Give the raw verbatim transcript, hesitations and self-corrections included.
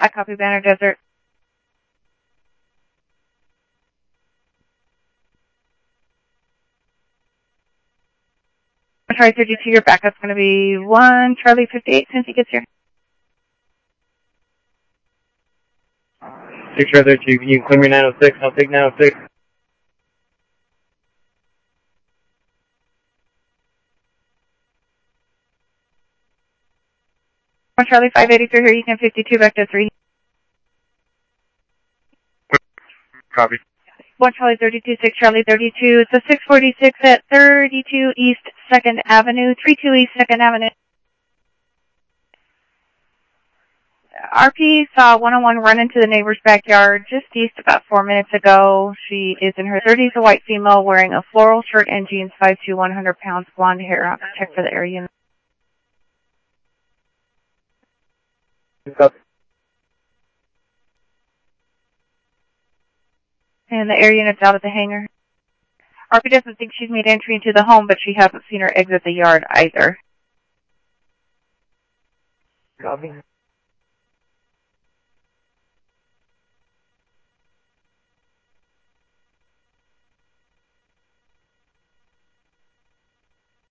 I copy Banner Desert. Charlie thirty-two, your backup's going to be one Charlie fifty-eight since he gets here. six Charlie thirty-two, you can claim your nine oh six, I'll take nine oh six. one Charlie five eighty-three here, you can fifty-two back to three. Copy. one Charlie thirty-two, six Charlie thirty-two, it's a six forty-six at thirty-two East second Avenue, thirty-two East second Avenue. R P saw one oh one run into the neighbor's backyard just east about four minutes ago. She is in her thirties, a white female wearing a floral shirt and jeans, five two, one hundred pounds, blonde hair. I'll check for the area. And the area unit's out at the hangar. R P doesn't think she's made entry into the home, but she hasn't seen her exit the yard either. Copy.